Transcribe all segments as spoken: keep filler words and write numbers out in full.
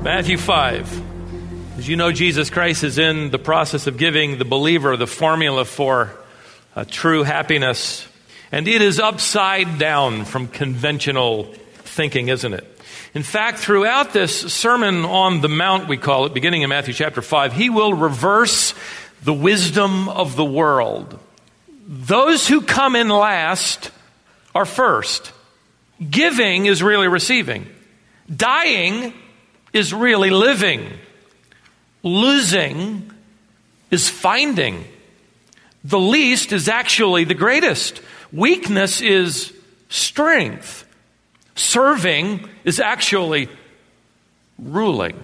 Matthew five. As you know, Jesus Christ is in the process of giving the believer the formula for a true happiness. And it is upside down from conventional thinking, isn't it? In fact, throughout this Sermon on the Mount, we call it, beginning in Matthew chapter five, he will reverse the wisdom of the world. Those who come in last are first. Giving is really receiving. Dying is really living. Losing is finding. The least is actually the greatest. Weakness is strength. Serving is actually ruling.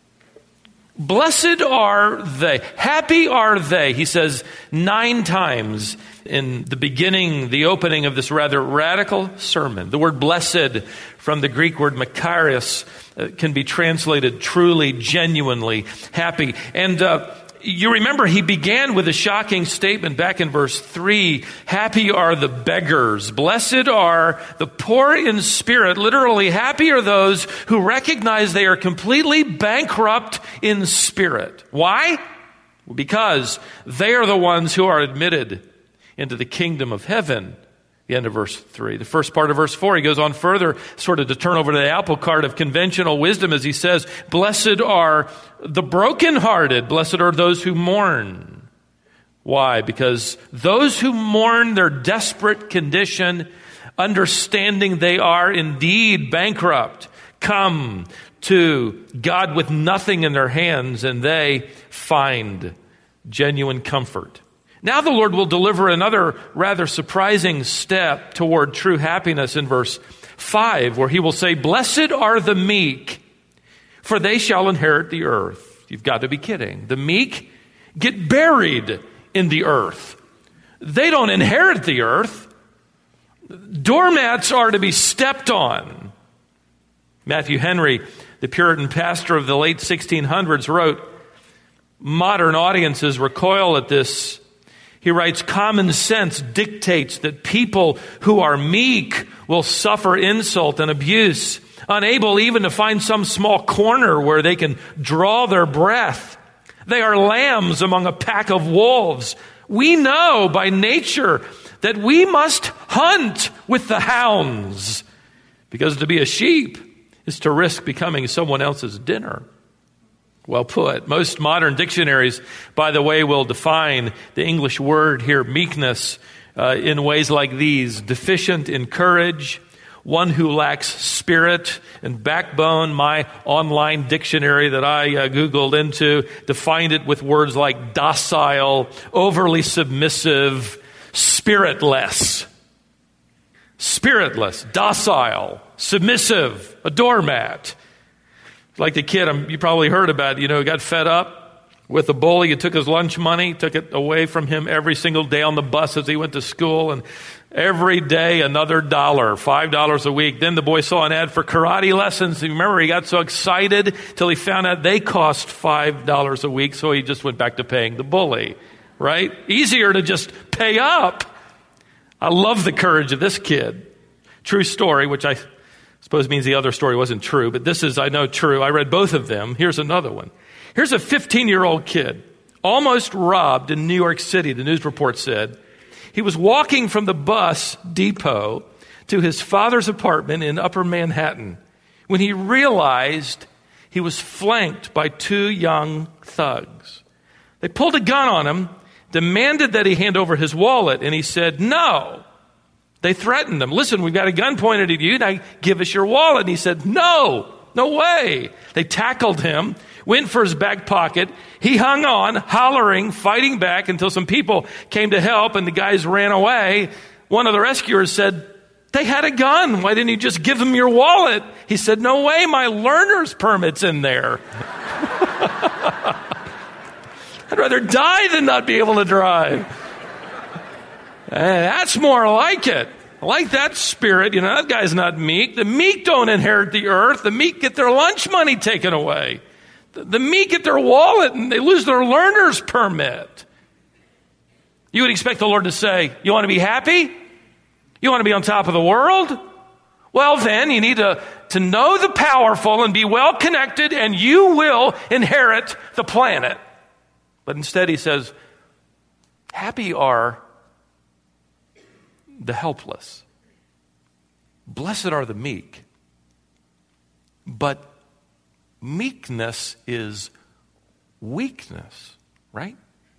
Blessed are they, happy are they, he says nine times in the beginning, the opening of this rather radical sermon. The word blessed from the Greek word makarios uh, can be translated truly, genuinely happy. And uh, you remember he began with a shocking statement back in verse three. Happy are the beggars. Blessed are the poor in spirit. Literally, happy are those who recognize they are completely bankrupt in spirit. Why? Because they are the ones who are admitted into the kingdom of heaven. The end of verse three. The first part of verse four, he goes on further, sort of to turn over to the apple cart of conventional wisdom as he says, blessed are the brokenhearted. Blessed are those who mourn. Why? Because those who mourn their desperate condition, understanding they are indeed bankrupt, come to God with nothing in their hands, and they find genuine comfort. Now the Lord will deliver another rather surprising step toward true happiness in verse five, where he will say, blessed are the meek, for they shall inherit the earth. You've got to be kidding. The meek get buried in the earth. They don't inherit the earth. Doormats are to be stepped on. Matthew Henry, the Puritan pastor of the late sixteen hundreds, wrote, modern audiences recoil at this. He writes, common sense dictates that people who are meek will suffer insult and abuse, unable even to find some small corner where they can draw their breath. They are lambs among a pack of wolves. We know by nature that we must hunt with the hounds, because to be a sheep is to risk becoming someone else's dinner. Well put. Most modern dictionaries, by the way, will define the English word here, meekness, uh, in ways like these: deficient in courage, one who lacks spirit and backbone. My online dictionary that I uh, Googled into defined it with words like docile, overly submissive, spiritless. Spiritless, docile, submissive, a doormat. Like the kid um, you probably heard about, you know, got fed up with the bully. He took his lunch money, took it away from him every single day on the bus as he went to school. And every day another dollar, five dollars a week. Then the boy saw an ad for karate lessons. You remember, he got so excited till he found out they cost five dollars a week. So he just went back to paying the bully, right? Easier to just pay up. I love the courage of this kid. True story, which I suppose means the other story wasn't true, but this is, I know, true. I read both of them. Here's another one. Here's a fifteen-year-old kid, almost robbed in New York City, the news report said. He was walking from the bus depot to his father's apartment in Upper Manhattan when he realized he was flanked by two young thugs. They pulled a gun on him, demanded that he hand over his wallet, and he said, no. They threatened him. Listen, we've got a gun pointed at you. Now give us your wallet. And he said, no, no way. They tackled him, went for his back pocket. He hung on, hollering, fighting back until some people came to help and the guys ran away. One of the rescuers said, they had a gun. Why didn't you just give them your wallet? He said, no way. My learner's permit's in there. I'd rather die than not be able to drive. That's more like it. I like that spirit. You know, that guy's not meek. The meek don't inherit the earth. The meek get their lunch money taken away. The, the meek get their wallet and they lose their learner's permit. You would expect the Lord to say, you want to be happy? You want to be on top of the world? Well, then you need to, to know the powerful and be well connected, and you will inherit the planet. But instead he says, happy are the helpless. Blessed are the meek. But meekness is weakness, right?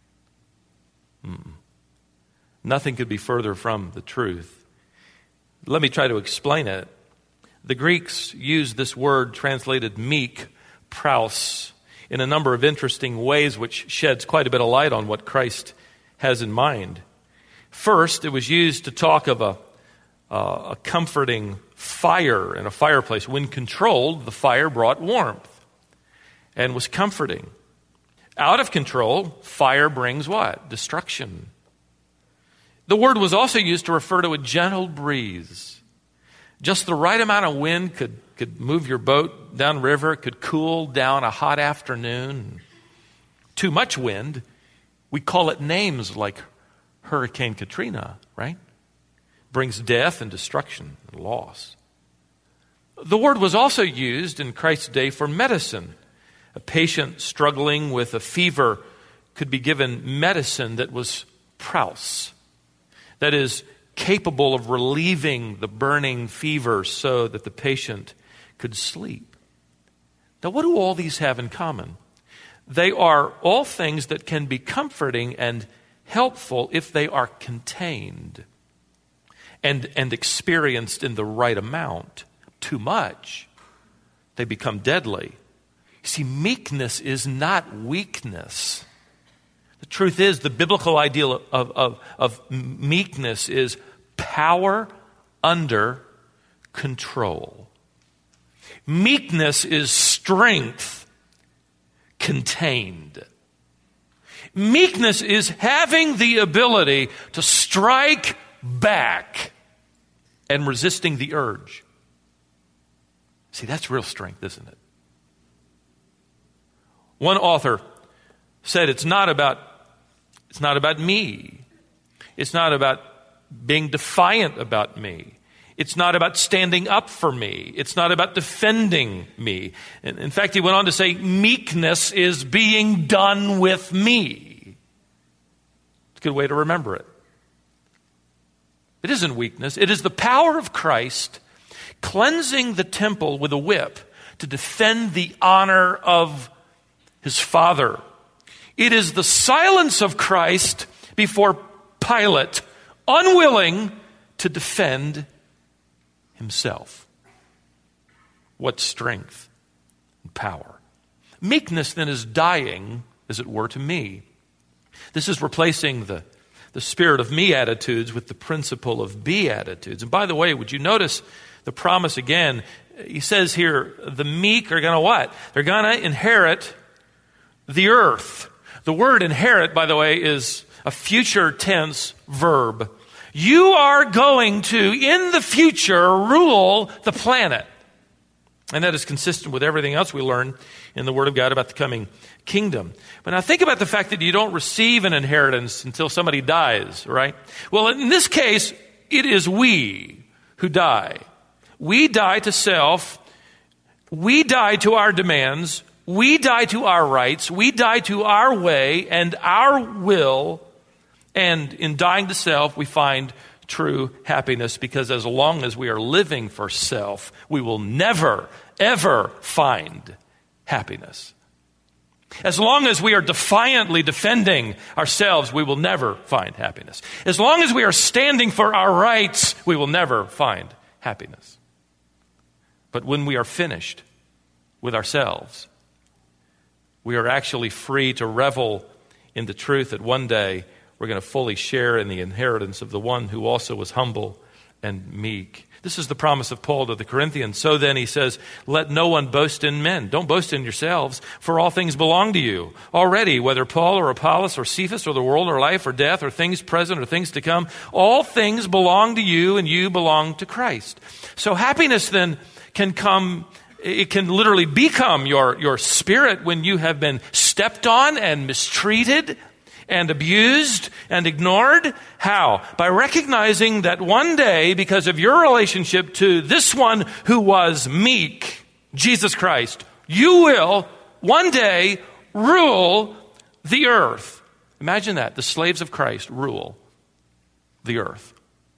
Mm-mm. Nothing could be further from the truth. Let me try to explain it. The Greeks used this word translated meek, praus, in a number of interesting ways, which sheds quite a bit of light on what Christ has in mind. First, it was used to talk of a, uh, a comforting fire in a fireplace. When controlled, the fire brought warmth and was comforting. Out of control, fire brings what? Destruction. The word was also used to refer to a gentle breeze. Just the right amount of wind could, could move your boat downriver, could cool down a hot afternoon. Too much wind, we call it names like Hurricane Katrina, right? Brings death and destruction and loss. The word was also used in Christ's day for medicine. A patient struggling with a fever could be given medicine that was praus, that is capable of relieving the burning fever so that the patient could sleep. Now, what do all these have in common? They are all things that can be comforting and helpful if they are contained and, and experienced in the right amount. Too much, they become deadly. You see, meekness is not weakness. The truth is, the biblical ideal of, of, of meekness is power under control. Meekness is strength contained. Meekness is having the ability to strike back and resisting the urge. See, that's real strength, isn't it? One author said it's not about it's not about me. It's not about being defiant about me. It's not about standing up for me. It's not about defending me. And in fact, he went on to say, meekness is being done with me. It's a good way to remember it. It isn't weakness. It is the power of Christ cleansing the temple with a whip to defend the honor of his Father. It is the silence of Christ before Pilate, unwilling to defend himself. What strength and power. Meekness then is dying, as it were, to me. This is replacing the, the spirit of me attitudes with the principle of be attitudes. And by the way, would you notice the promise again? He says here, the meek are going to what? They're going to inherit the earth. The word inherit, by the way, is a future tense verb. You are going to, in the future, rule the planet. And that is consistent with everything else we learn in the Word of God about the coming kingdom. But now think about the fact that you don't receive an inheritance until somebody dies, right? Well, in this case, it is we who die. We die to self. We die to our demands. We die to our rights. We die to our way and our will. And in dying to self, we find true happiness, because as long as we are living for self, we will never, ever find happiness. As long as we are defiantly defending ourselves, we will never find happiness. As long as we are standing for our rights, we will never find happiness. But when we are finished with ourselves, we are actually free to revel in the truth that one day we're going to fully share in the inheritance of the one who also was humble and meek. This is the promise of Paul to the Corinthians. So then, he says, let no one boast in men. Don't boast in yourselves, for all things belong to you already, whether Paul or Apollos or Cephas or the world or life or death or things present or things to come. All things belong to you, and you belong to Christ. So happiness then can come, it can literally become your, your spirit when you have been stepped on and mistreated, and abused and ignored? How? By recognizing that one day, because of your relationship to this one who was meek, Jesus Christ, you will one day rule the earth. Imagine that. The slaves of Christ rule the earth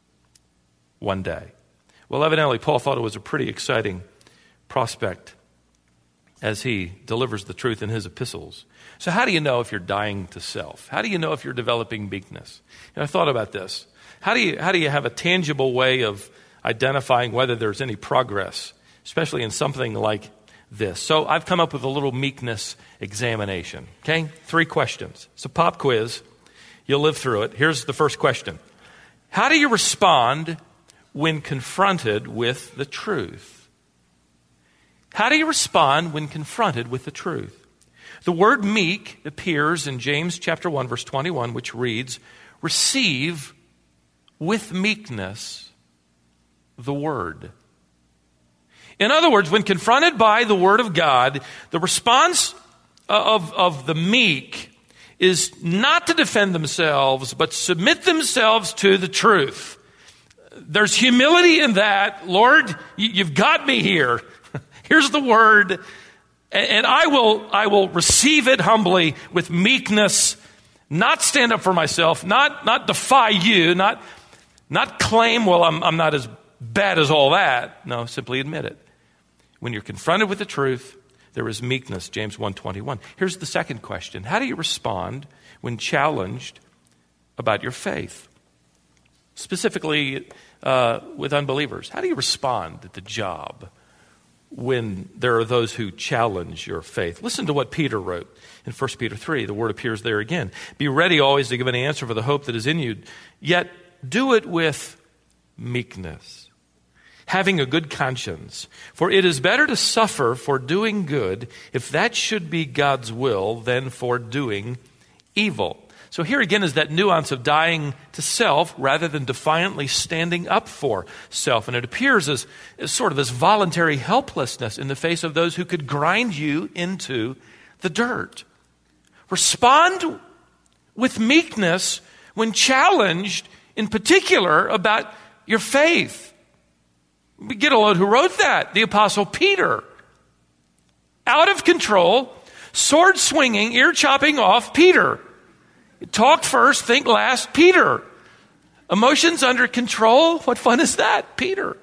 one day. Well, evidently, Paul thought it was a pretty exciting prospect as he delivers the truth in his epistles. So how do you know if you're dying to self? How do you know if you're developing meekness? You know, I thought about this. How do you, how do you have a tangible way of identifying whether there's any progress, especially in something like this? So I've come up with a little meekness examination. Okay? Three questions. It's a pop quiz. You'll live through it. Here's the first question. How do you respond when confronted with the truth? How do you respond when confronted with the truth? The word meek appears in James chapter one, verse twenty-one, which reads, receive with meekness the word. In other words, when confronted by the word of God, the response of, of the meek is not to defend themselves, but submit themselves to the truth. There's humility in that. Lord, you've got me here. Here's the word, and I will I will receive it humbly with meekness, not stand up for myself, not not defy you, not not claim, well, I'm I'm not as bad as all that. No, simply admit it. When you're confronted with the truth, there is meekness, James one twenty-one. Here's the second question. How do you respond when challenged about your faith? Specifically uh, with unbelievers. How do you respond at the job when there are those who challenge your faith? Listen to what Peter wrote in First Peter three. The word appears there again. Be ready always to give an answer for the hope that is in you, yet do it with meekness, having a good conscience. For it is better to suffer for doing good, if that should be God's will, than for doing evil. So here again is that nuance of dying to self rather than defiantly standing up for self. And it appears as, as sort of this voluntary helplessness in the face of those who could grind you into the dirt. Respond with meekness when challenged, in particular, about your faith. Get a load who wrote that. The Apostle Peter. Out of control, sword swinging, ear chopping off Peter. Talk first, think last, Peter. Emotions under control, what fun is that? Peter.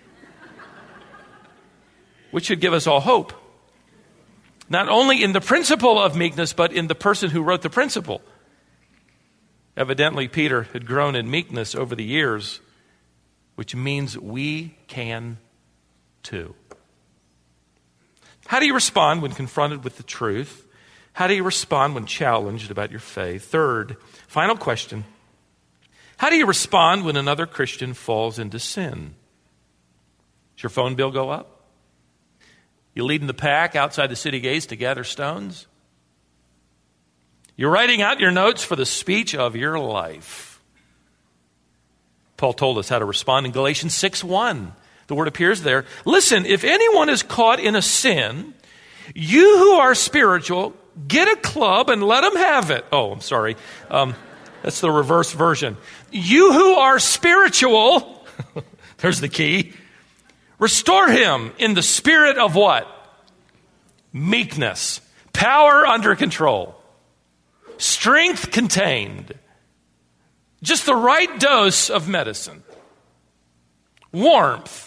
Which should give us all hope. Not only in the principle of meekness, but in the person who wrote the principle. Evidently, Peter had grown in meekness over the years, which means we can too. How do you respond when confronted with the truth? How do you respond when challenged about your faith? Third, final question. How do you respond when another Christian falls into sin? Does your phone bill go up? You leading the pack outside the city gates to gather stones? You're writing out your notes for the speech of your life. Paul told us how to respond in Galatians six one. The word appears there. Listen, if anyone is caught in a sin, you who are spiritual, get a club and let him have it. Oh, I'm sorry. Um, that's the reverse version. You who are spiritual, there's the key, restore him in the spirit of what? Meekness. Power under control. Strength contained. Just the right dose of medicine. Warmth.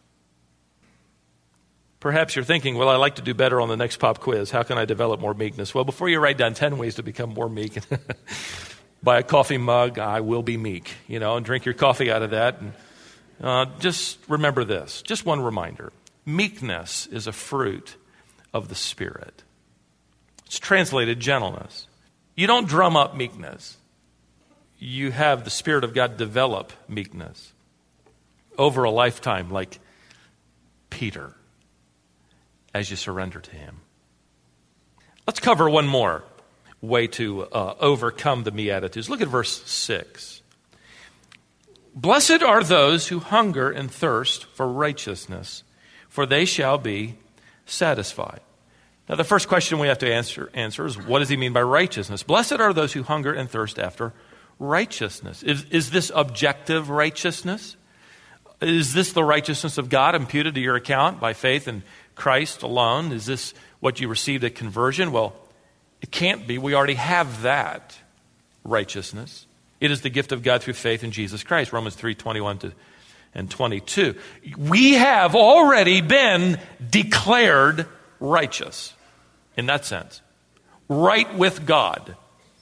Perhaps you're thinking, well, I'd like to do better on the next pop quiz. How can I develop more meekness? Well, before you write down ten ways to become more meek, buy a coffee mug, I will be meek, you know, and drink your coffee out of that. And, uh, just remember this, just one reminder. Meekness is a fruit of the Spirit. It's translated gentleness. You don't drum up meekness. You have the Spirit of God develop meekness over a lifetime, like Peter, as you surrender to him. Let's cover one more way to uh, overcome the Beatitudes. Look at verse six. Blessed are those who hunger and thirst for righteousness, for they shall be satisfied. Now, the first question we have to answer, answer is, what does he mean by righteousness? Blessed are those who hunger and thirst after righteousness. Is, is this objective righteousness? Is this the righteousness of God imputed to your account by faith in Christ alone? Is this what you received at conversion? Well, it can't be. We already have that righteousness. It is the gift of God through faith in Jesus Christ. Romans three, twenty-one to and twenty-two. We have already been declared righteous in that sense. Right with God.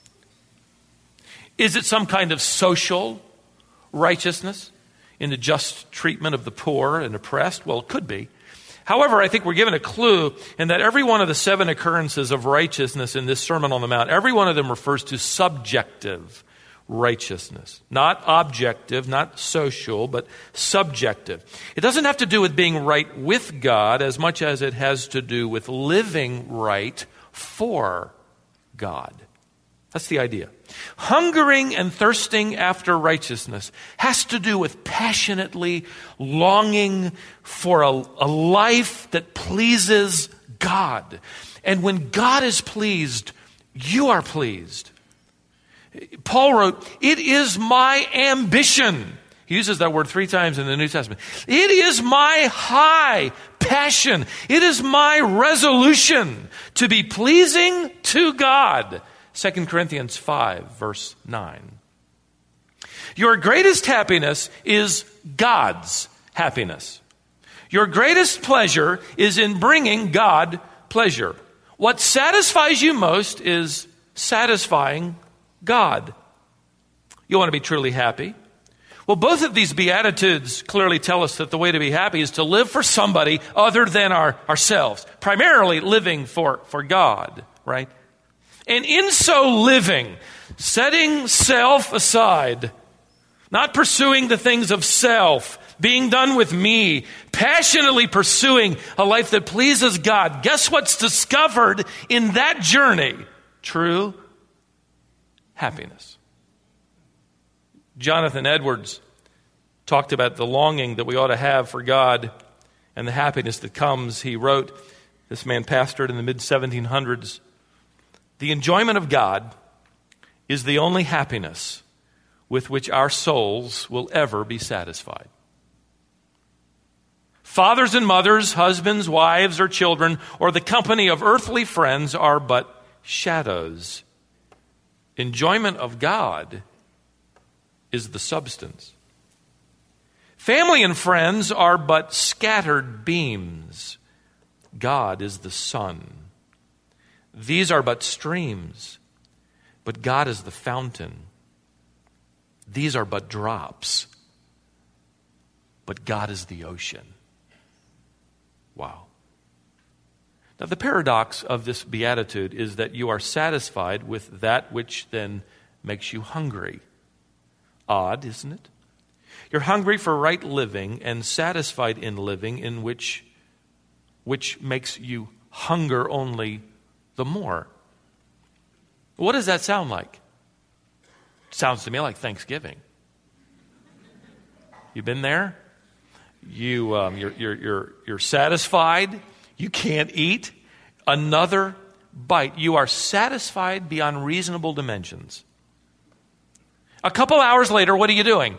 Is it some kind of social righteousness in the just treatment of the poor and oppressed? Well, it could be. However, I think we're given a clue in that every one of the seven occurrences of righteousness in this Sermon on the Mount, every one of them refers to subjective righteousness. Not objective, not social, but subjective. It doesn't have to do with being right with God as much as it has to do with living right for God. That's the idea. Hungering and thirsting after righteousness has to do with passionately longing for a, a life that pleases God. And when God is pleased, you are pleased. Paul wrote, "It is my ambition." He uses that word three times in the New Testament. "It is my high passion. It is my resolution to be pleasing to God." Second Corinthians five, verse nine. Your greatest happiness is God's happiness. Your greatest pleasure is in bringing God pleasure. What satisfies you most is satisfying God. You want to be truly happy? Well, both of these Beatitudes clearly tell us that the way to be happy is to live for somebody other than our, ourselves. Primarily living for, for God, right? And in so living, setting self aside, not pursuing the things of self, being done with me, passionately pursuing a life that pleases God. Guess what's discovered in that journey? True happiness. Jonathan Edwards talked about the longing that we ought to have for God and the happiness that comes. He wrote, this man pastored in the mid seventeen hundreds, "The enjoyment of God is the only happiness with which our souls will ever be satisfied. Fathers and mothers, husbands, wives, or children, or the company of earthly friends are but shadows. Enjoyment of God is the substance. Family and friends are but scattered beams. God is the sun. These are but streams, but God is the fountain. These are but drops, but God is the ocean." Wow. Now, the paradox of this beatitude is that you are satisfied with that which then makes you hungry. Odd, isn't it? You're hungry for right living and satisfied in living in which, which makes you hunger only the more. What does that sound like? Sounds to me like Thanksgiving. You been there? You, um, you're, you're, you're, you're satisfied. You can't eat another bite. You are satisfied beyond reasonable dimensions. A couple hours later, what are you doing?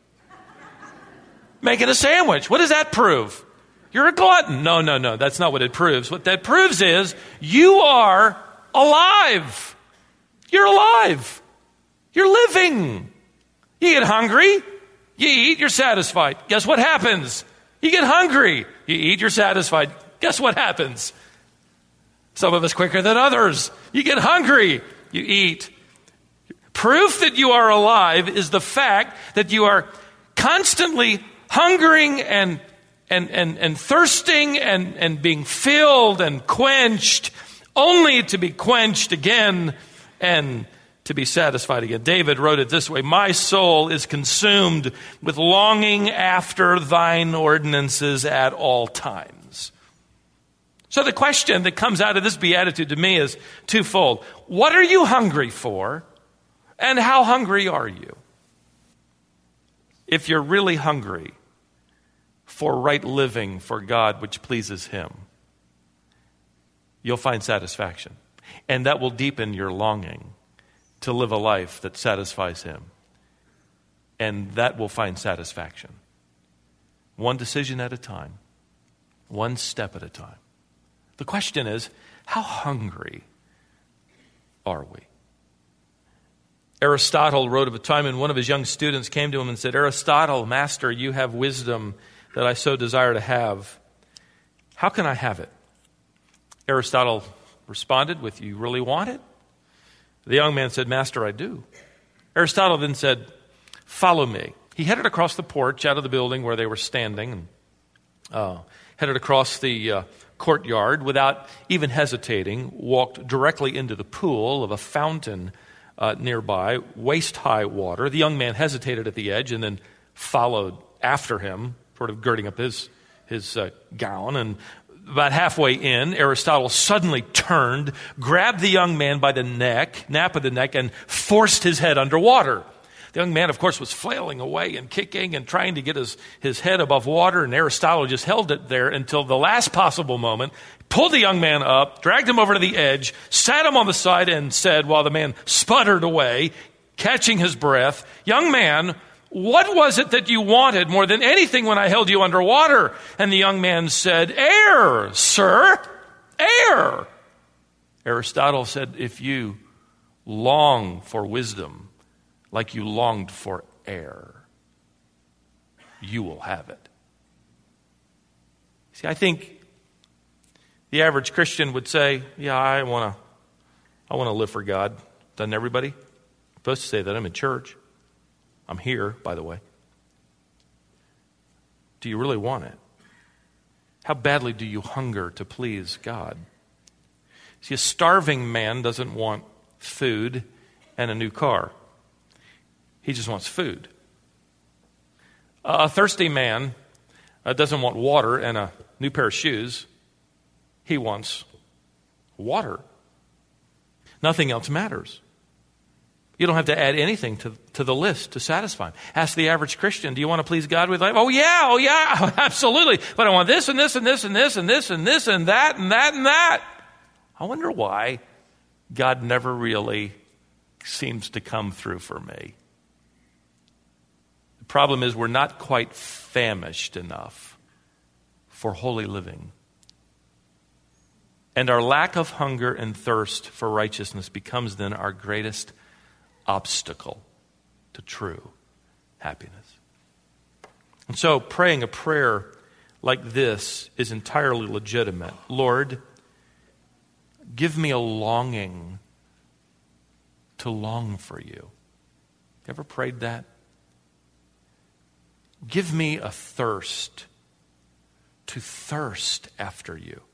Making a sandwich. What does that prove? You're a glutton. No, no, no. That's not what it proves. What that proves is you are alive. You're alive. You're living. You get hungry. You eat. You're satisfied. Guess what happens? You get hungry. You eat. You're satisfied. Guess what happens? Some of us quicker than others. You get hungry. You eat. Proof that you are alive is the fact that you are constantly hungering and and and, and thirsting and, and being filled and quenched, only to be quenched again and to be satisfied again. David wrote it this way: "My soul is consumed with longing after thine ordinances at all times." So the question that comes out of this beatitude to me is twofold. What are you hungry for? And how hungry are you? If you're really hungry for right living for God, which pleases Him, you'll find satisfaction. And that will deepen your longing to live a life that satisfies him. And that will find satisfaction. One decision at a time. One step at a time. The question is, how hungry are we? Aristotle wrote of a time when one of his young students came to him and said, Aristotle, Master, you have wisdom that I so desire to have. How can I have it? Aristotle responded with, you really want it? The young man said, Master, I do. Aristotle then said, follow me. He headed across the porch out of the building where they were standing and uh, headed across the uh, courtyard without even hesitating, walked directly into the pool of a fountain uh, nearby, waist-high water. The young man hesitated at the edge and then followed after him, sort of girding up his, his uh, gown. And about halfway in, Aristotle suddenly turned, grabbed the young man by the neck, nape of the neck, and forced his head underwater. The young man, of course, was flailing away and kicking and trying to get his, his head above water, and Aristotle just held it there until the last possible moment, pulled the young man up, dragged him over to the edge, sat him on the side, and said, while the man sputtered away, catching his breath, young man, what was it that you wanted more than anything when I held you underwater? And the young man said, air, sir, air. Aristotle said, if you long for wisdom, like you longed for air, you will have it. See, I think the average Christian would say, yeah, I want to I want to live for God. Doesn't everybody? I'm supposed to say that. I'm in church. I'm here, by the way. Do you really want it? How badly do you hunger to please God? See, a starving man doesn't want food and a new car. He just wants food. A thirsty man uh, doesn't want water and a new pair of shoes. He wants water. Nothing else matters. You don't have to add anything to, to the list to satisfy him. Ask the average Christian, do you want to please God with life? Oh yeah, oh yeah, absolutely. But I want this and this and this and this and this and this and that and that and that. I wonder why God never really seems to come through for me. The problem is we're not quite famished enough for holy living. And our lack of hunger and thirst for righteousness becomes then our greatest obstacle to true happiness. And so praying a prayer like this is entirely legitimate. Lord, give me a longing to long for you. You ever prayed that? Give me a thirst to thirst after you.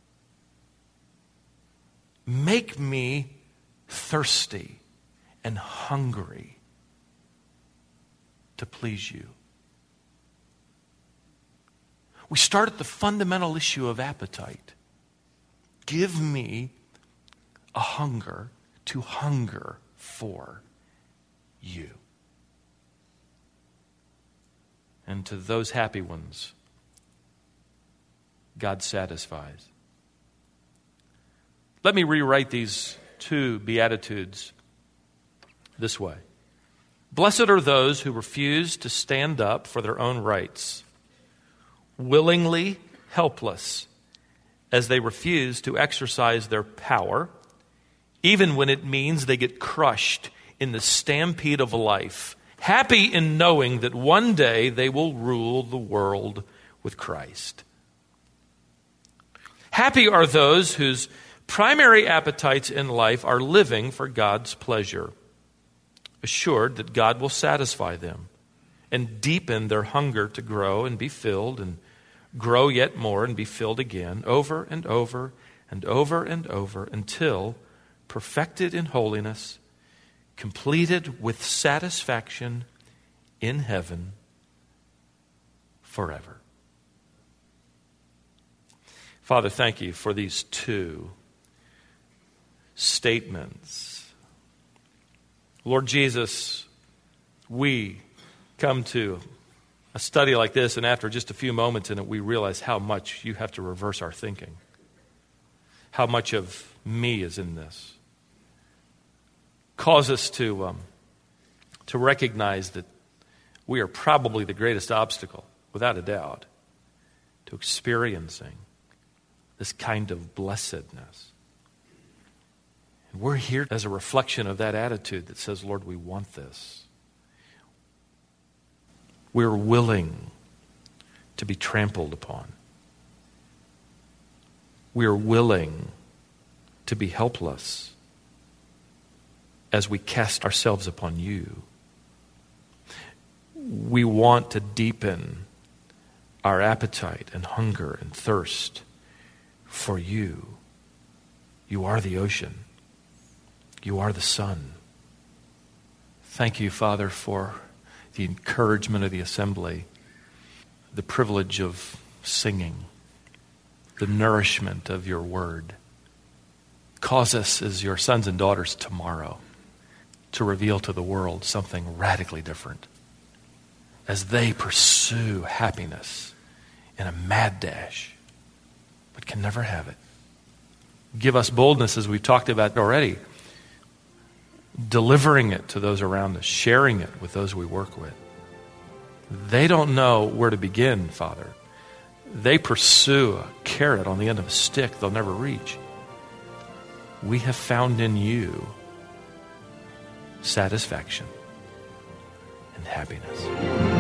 Make me thirsty and hungry to please you. We start at the fundamental issue of appetite. Give me a hunger to hunger for you. And to those happy ones, God satisfies. Let me rewrite these two Beatitudes this way. Blessed are those who refuse to stand up for their own rights, willingly helpless as they refuse to exercise their power, even when it means they get crushed in the stampede of life, happy in knowing that one day they will rule the world with Christ. Happy are those whose primary appetites in life are living for God's pleasure, assured that God will satisfy them and deepen their hunger to grow and be filled and grow yet more and be filled again over and over and over and over until perfected in holiness, completed with satisfaction in heaven forever. Father, thank you for these two statements. Lord Jesus, we come to a study like this, and after just a few moments in it, we realize how much you have to reverse our thinking. how much of me is in this. Cause us to, um, to recognize that we are probably the greatest obstacle, without a doubt, to experiencing this kind of blessedness. And we're here as a reflection of that attitude that says, Lord, we want this. We're willing to be trampled upon. We're willing to be helpless as we cast ourselves upon you. We want to deepen our appetite and hunger and thirst for you. You are the ocean. You are the sun. Thank you, Father, for the encouragement of the assembly, the privilege of singing, the nourishment of your word. Cause us as your sons and daughters tomorrow to reveal to the world something radically different as they pursue happiness in a mad dash, but can never have it. Give us boldness, as we've talked about already, delivering it to those around us, sharing it with those we work with. They don't know where to begin, Father. They pursue a carrot on the end of a stick they'll never reach. We have found in you satisfaction and happiness.